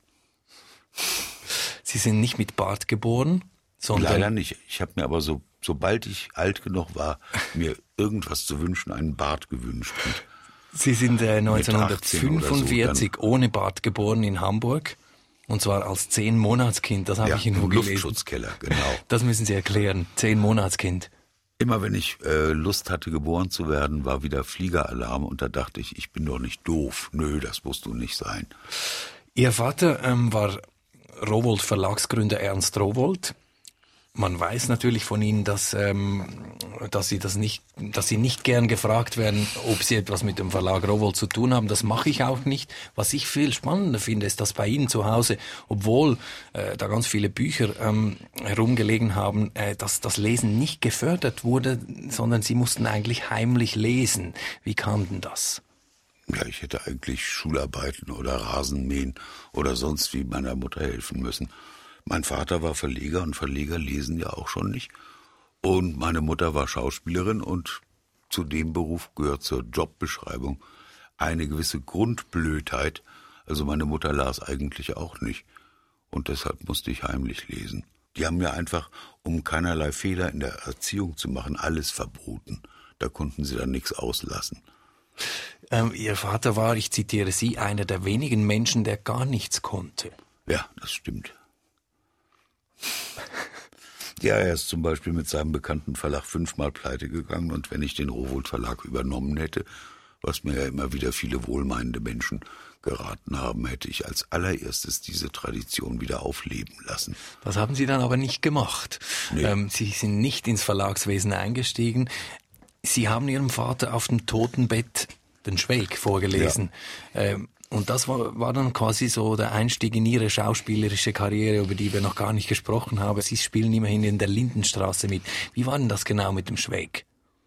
Sie sind nicht mit Bart geboren? Sondern Leider nicht. Ich habe mir aber so, sobald ich alt genug war, mir irgendwas zu wünschen, einen Bart gewünscht. Und Sie sind äh, neunzehnhundertfünfundvierzig so ohne Bart geboren in Hamburg. Und zwar als Zehn-Monatskind. Das habe ja, ich irgendwo im gelesen. Luftschutzkeller, genau. Das müssen Sie erklären. Zehn-Monatskind. Immer wenn ich äh, Lust hatte, geboren zu werden, war wieder Fliegeralarm. Und da dachte ich, ich bin doch nicht doof. Nö, das musst du nicht sein. Ihr Vater ähm, war Rowohlt Verlagsgründer Ernst Rowohlt. Man weiß natürlich von Ihnen, dass, ähm, dass Sie das nicht, dass Sie nicht gern gefragt werden, ob Sie etwas mit dem Verlag Rowohlt zu tun haben. Das mache ich auch nicht. Was ich viel spannender finde, ist, dass bei Ihnen zu Hause, obwohl äh, da ganz viele Bücher ähm, herumgelegen haben, äh, dass das Lesen nicht gefördert wurde, sondern Sie mussten eigentlich heimlich lesen. Wie kam denn das? Ja, ich hätte eigentlich Schularbeiten oder Rasenmähen oder sonst wie meiner Mutter helfen müssen. Mein Vater war Verleger und Verleger lesen ja auch schon nicht. Und meine Mutter war Schauspielerin und zu dem Beruf gehört zur Jobbeschreibung eine gewisse Grundblödheit. Also meine Mutter las eigentlich auch nicht und deshalb musste ich heimlich lesen. Die haben mir einfach, um keinerlei Fehler in der Erziehung zu machen, alles verboten. Da konnten sie dann nichts auslassen. Ähm, Ihr Vater war, ich zitiere Sie, einer der wenigen Menschen, der gar nichts konnte. Ja, das stimmt. Ja, er ist zum Beispiel mit seinem bekannten Verlag fünfmal pleite gegangen und wenn ich den Rowohlt Verlag übernommen hätte, was mir ja immer wieder viele wohlmeinende Menschen geraten haben, hätte ich als allererstes diese Tradition wieder aufleben lassen. Das haben Sie dann aber nicht gemacht. Nee. Ähm, Sie sind nicht ins Verlagswesen eingestiegen. Sie haben Ihrem Vater auf dem Totenbett den Schweig vorgelesen. Ja. Ähm, Und das war, war dann quasi so der Einstieg in Ihre schauspielerische Karriere, über die wir noch gar nicht gesprochen haben. Sie spielen immerhin in der Lindenstraße mit. Wie war denn das genau mit dem Schweig?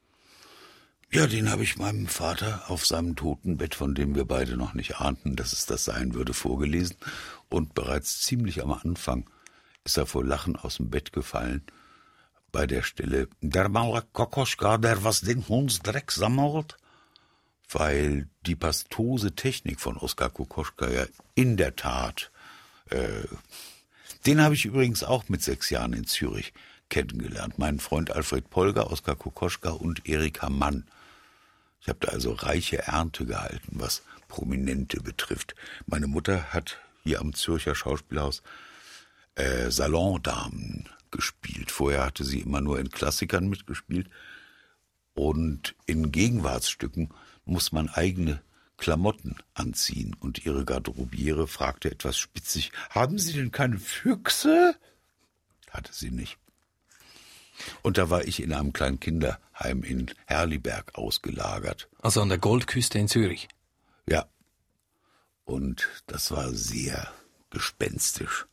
Ja, den habe ich meinem Vater auf seinem Totenbett, von dem wir beide noch nicht ahnten, dass es das sein würde, vorgelesen. Und bereits ziemlich am Anfang ist er vor Lachen aus dem Bett gefallen. Bei der Stelle, der Maurer Kokoschka, der was den Hundsdreck sammelt. Weil die pastose Technik von Oskar Kokoschka ja in der Tat, äh, den habe ich übrigens auch mit sechs Jahren in Zürich kennengelernt. Mein Freund Alfred Polger, Oskar Kokoschka und Erika Mann. Ich habe da also reiche Ernte gehalten, was Prominente betrifft. Meine Mutter hat hier am Zürcher Schauspielhaus äh, Salondamen gespielt. Vorher hatte sie immer nur in Klassikern mitgespielt und in Gegenwartsstücken muss man eigene Klamotten anziehen. Und ihre Garderobiere fragte etwas spitzig, haben Sie denn keine Füchse? Hatte sie nicht. Und da war ich in einem kleinen Kinderheim in Herliberg ausgelagert. Also an der Goldküste in Zürich? Ja. Und das war sehr gespenstisch.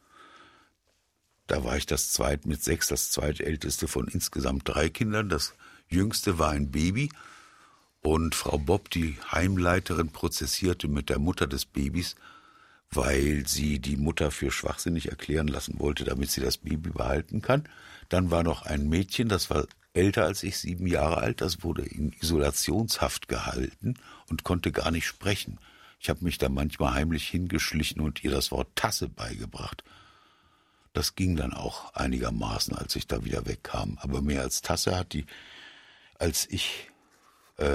Da war ich das zweit mit sechs, das zweitälteste von insgesamt drei Kindern. Das jüngste war ein Baby. Und Frau Bob, die Heimleiterin, prozessierte mit der Mutter des Babys, weil sie die Mutter für schwachsinnig erklären lassen wollte, damit sie das Baby behalten kann. Dann war noch ein Mädchen, das war älter als ich, sieben Jahre alt, das wurde in Isolationshaft gehalten und konnte gar nicht sprechen. Ich habe mich da manchmal heimlich hingeschlichen und ihr das Wort Tasse beigebracht. Das ging dann auch einigermaßen, als ich da wieder wegkam. Aber mehr als Tasse hat die, als ich äh,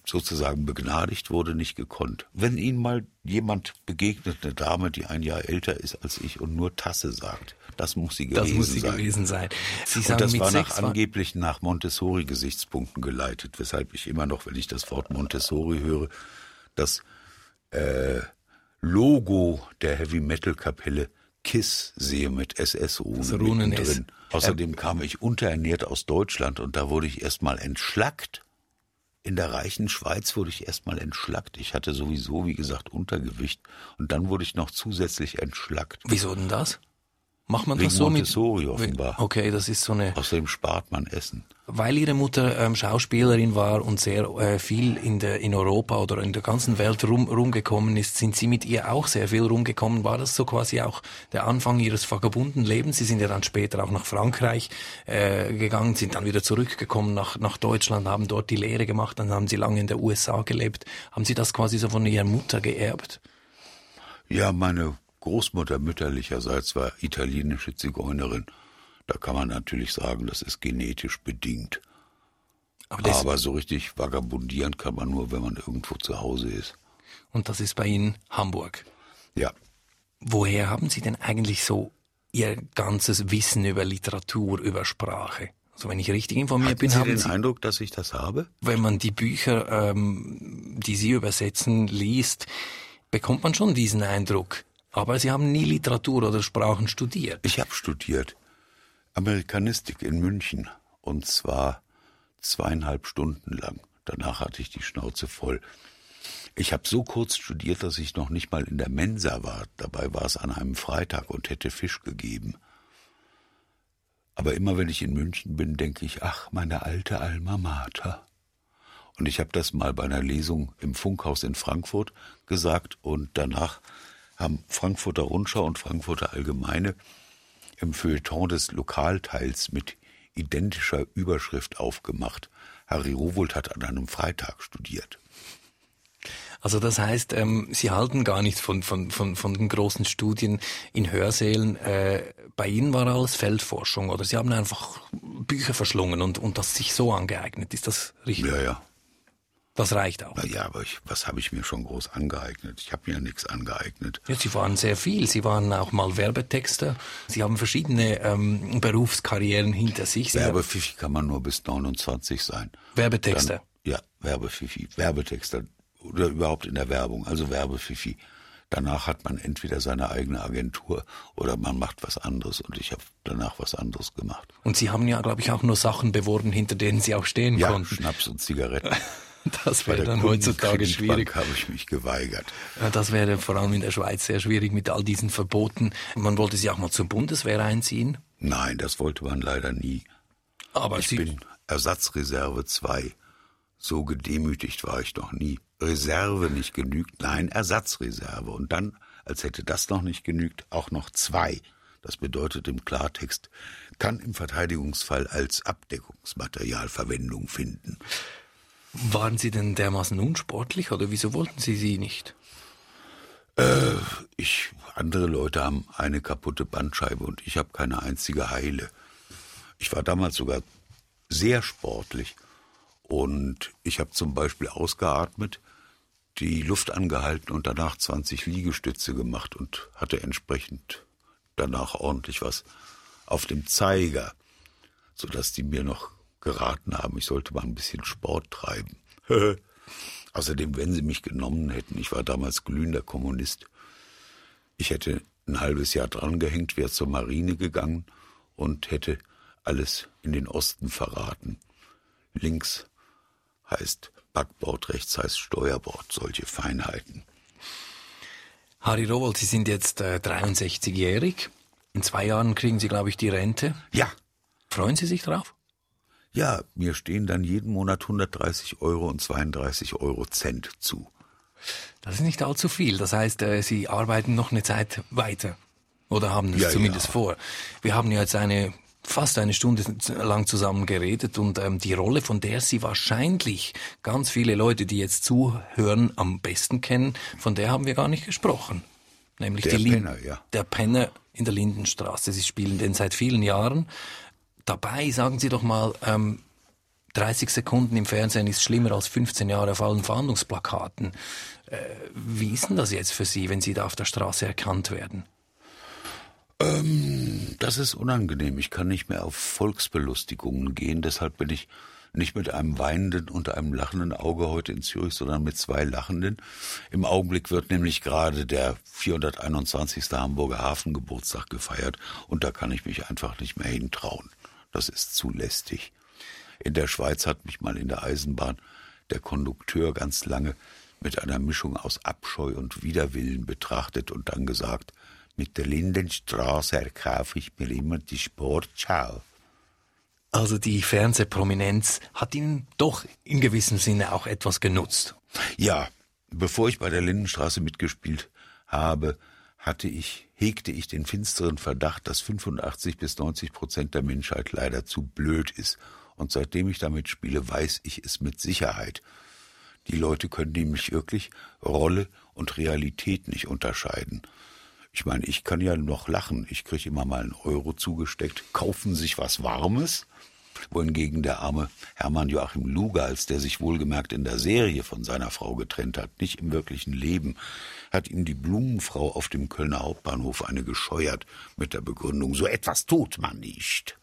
sozusagen begnadigt wurde, nicht gekonnt. Wenn Ihnen mal jemand begegnet, eine Dame, die ein Jahr älter ist als ich und nur Tasse sagt, das muss sie gewesen sein. Das muss sie sein. gewesen sein. Sie und sagen, das mit war nach war angeblich nach Montessori-Gesichtspunkten geleitet, weshalb ich immer noch, wenn ich das Wort Montessori höre, das äh, Logo der Heavy-Metal-Kapelle KISS sehe mit S S-Runen drin. Außerdem kam ich unterernährt aus Deutschland und da wurde ich erstmal entschlackt. In der reichen Schweiz wurde ich erstmal entschlackt. Ich hatte sowieso, wie gesagt, Untergewicht. Und dann wurde ich noch zusätzlich entschlackt. Wieso denn das? Macht man Wegen das so Montessori mit? offenbar. Okay, das ist so eine... Außerdem spart man Essen. Weil Ihre Mutter ähm, Schauspielerin war und sehr äh, viel in der in Europa oder in der ganzen Welt rum, rumgekommen ist, sind Sie mit ihr auch sehr viel rumgekommen. War das so quasi auch der Anfang Ihres vagabunden Lebens? Sie sind ja dann später auch nach Frankreich äh, gegangen, sind dann wieder zurückgekommen nach, nach Deutschland, haben dort die Lehre gemacht, dann haben Sie lange in der U S A gelebt. Haben Sie das quasi so von Ihrer Mutter geerbt? Ja, meine Großmutter mütterlicherseits war italienische Zigeunerin. Da kann man natürlich sagen, das ist genetisch bedingt. Aber, Aber so richtig vagabundieren kann man nur, wenn man irgendwo zu Hause ist. Und das ist bei Ihnen Hamburg? Ja. Woher haben Sie denn eigentlich so Ihr ganzes Wissen über Literatur, über Sprache? Also wenn ich richtig informiert Hatten bin, Sie haben den Sie den Eindruck, dass ich das habe? Wenn man die Bücher, ähm, die Sie übersetzen, liest, bekommt man schon diesen Eindruck. Aber Sie haben nie Literatur oder Sprachen studiert. Ich habe studiert Amerikanistik in München und zwar zweieinhalb Stunden lang. Danach hatte ich die Schnauze voll. Ich habe so kurz studiert, dass ich noch nicht mal in der Mensa war. Dabei war es an einem Freitag und hätte Fisch gegeben. Aber immer wenn ich in München bin, denke ich, ach, meine alte Alma Mater. Und ich habe das mal bei einer Lesung im Funkhaus in Frankfurt gesagt und danach haben Frankfurter Rundschau und Frankfurter Allgemeine im Feuilleton des Lokalteils mit identischer Überschrift aufgemacht. Harry Rowohlt hat an einem Freitag studiert. Also das heißt, ähm, Sie halten gar nichts von, von, von, von den großen Studien in Hörsälen. Äh, bei Ihnen war alles Feldforschung oder Sie haben einfach Bücher verschlungen und, und das sich so angeeignet. Ist das richtig? Ja, ja. Das reicht auch. Na ja, aber ich, was habe ich mir schon groß angeeignet? Ich habe mir ja nichts angeeignet. Ja, Sie waren sehr viel. Sie waren auch mal Werbetexter. Sie haben verschiedene ähm, Berufskarrieren hinter sich. Werbepfiffig kann man nur bis neunundzwanzig sein. Werbetexter? Dann, ja, Werbepfiffig, Werbetexter oder überhaupt in der Werbung, also Werbepfiffig. Danach hat man entweder seine eigene Agentur oder man macht was anderes und ich habe danach was anderes gemacht. Und Sie haben ja, glaube ich, auch nur Sachen beworben, hinter denen Sie auch stehen ja, konnten. Ja, Schnaps und Zigaretten. Das wäre dann heutzutage schwierig. habe ich mich geweigert. Ja, das wäre vor allem in der Schweiz sehr schwierig mit all diesen Verboten. Man wollte Sie auch mal zur Bundeswehr einziehen? Nein, das wollte man leider nie. Aber ich Sie bin Ersatzreserve zwei. So gedemütigt war ich noch nie. Reserve nicht genügt, nein, Ersatzreserve. Und dann, als hätte das noch nicht genügt, auch noch zwei. Das bedeutet im Klartext, kann im Verteidigungsfall als Abdeckungsmaterial Verwendung finden. Waren Sie denn dermaßen unsportlich oder wieso wollten Sie sie nicht? Äh, ich, andere Leute haben eine kaputte Bandscheibe und ich habe keine einzige heile. Ich war damals sogar sehr sportlich und ich habe zum Beispiel ausgeatmet, die Luft angehalten und danach zwanzig Liegestütze gemacht und hatte entsprechend danach ordentlich was auf dem Zeiger, sodass die mir noch geraten haben, ich sollte mal ein bisschen Sport treiben. Außerdem, wenn sie mich genommen hätten, ich war damals glühender Kommunist, ich hätte ein halbes Jahr drangehängt, wäre zur Marine gegangen und hätte alles in den Osten verraten. Links heißt Backbord, rechts heißt Steuerbord, solche Feinheiten. Harry Rowohlt, Sie sind jetzt äh, dreiundsechzigjährig. In zwei Jahren kriegen Sie, glaube ich, die Rente. Ja. Freuen Sie sich drauf? Ja, mir stehen dann jeden Monat hundertdreißig Euro und zweiunddreißig Euro Cent zu. Das ist nicht allzu viel. Das heißt, äh, Sie arbeiten noch eine Zeit weiter. Oder haben es ja, zumindest ja. vor. Wir haben ja jetzt eine fast eine Stunde lang zusammen geredet und ähm, die Rolle, von der Sie wahrscheinlich ganz viele Leute, die jetzt zuhören, am besten kennen, von der haben wir gar nicht gesprochen. Nämlich der die Penner, ja. Der Penner in der Lindenstraße. Sie spielen den seit vielen Jahren. Dabei, sagen Sie doch mal, ähm, dreißig Sekunden im Fernsehen ist schlimmer als fünfzehn Jahre auf allen Fahndungsplakaten. Äh, wie ist denn das jetzt für Sie, wenn Sie da auf der Straße erkannt werden? Ähm, das ist unangenehm. Ich kann nicht mehr auf Volksbelustigungen gehen. Deshalb bin ich nicht mit einem weinenden und einem lachenden Auge heute in Zürich, sondern mit zwei lachenden. Im Augenblick wird nämlich gerade der vierhunderteinundzwanzigste Hamburger Hafengeburtstag gefeiert und da kann ich mich einfach nicht mehr hintrauen. Das ist zu lästig. In der Schweiz hat mich mal in der Eisenbahn der Kondukteur ganz lange mit einer Mischung aus Abscheu und Widerwillen betrachtet und dann gesagt, mit der Lindenstraße erkaufe ich mir immer die Sportschau. Also die Fernsehprominenz hat Ihnen doch in gewissem Sinne auch etwas genutzt. Ja, bevor ich bei der Lindenstraße mitgespielt habe, hatte ich, hegte ich den finsteren Verdacht, dass fünfundachtzig bis neunzig Prozent der Menschheit leider zu blöd ist. Und seitdem ich damit spiele, weiß ich es mit Sicherheit. Die Leute können nämlich wirklich Rolle und Realität nicht unterscheiden. Ich meine, ich kann ja noch lachen. Ich kriege immer mal einen Euro zugesteckt. Kaufen sich was Warmes. Wohingegen der arme Hermann Joachim Lugals, der sich wohlgemerkt in der Serie von seiner Frau getrennt hat, nicht im wirklichen Leben, hat ihm die Blumenfrau auf dem Kölner Hauptbahnhof eine gescheuert mit der Begründung, so etwas tut man nicht.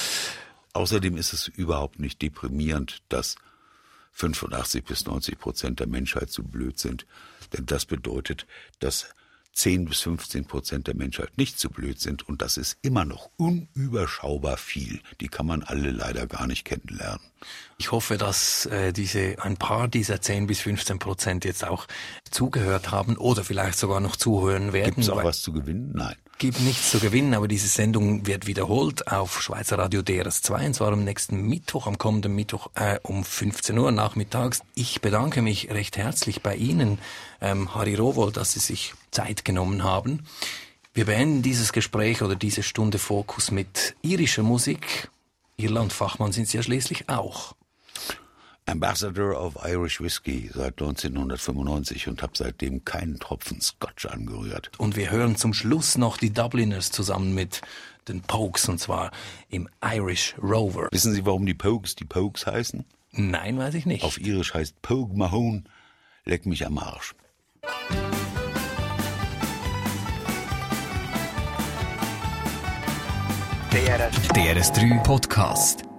Außerdem ist es überhaupt nicht deprimierend, dass fünfundachtzig bis neunzig Prozent der Menschheit zu blöd sind. Denn das bedeutet, dass zehn bis fünfzehn Prozent der Menschheit nicht so blöd sind und das ist immer noch unüberschaubar viel. Die kann man alle leider gar nicht kennenlernen. Ich hoffe, dass äh, diese ein paar dieser zehn bis fünfzehn Prozent jetzt auch zugehört haben oder vielleicht sogar noch zuhören werden. Gibt es auch was zu gewinnen? Nein. Gibt nichts zu gewinnen, aber diese Sendung wird wiederholt auf Schweizer Radio D R S zwei, und zwar am nächsten Mittwoch, am kommenden Mittwoch äh, um fünfzehn Uhr nachmittags. Ich bedanke mich recht herzlich bei Ihnen, ähm, Harry Rowohlt, dass Sie sich Zeit genommen haben. Wir beenden dieses Gespräch oder diese Stunde Fokus mit irischer Musik. Irland-Fachmann sind Sie ja schließlich auch. Ambassador of Irish Whiskey seit neunzehnhundertfünfundneunzig und habe seitdem keinen Tropfen Scotch angerührt. Und wir hören zum Schluss noch die Dubliners zusammen mit den Pogues, und zwar im Irish Rover. Wissen Sie, warum die Pogues die Pogues heißen? Nein, weiß ich nicht. Auf Irisch heißt Pogue Mahone, leck mich am Arsch. D R S drei Podcast.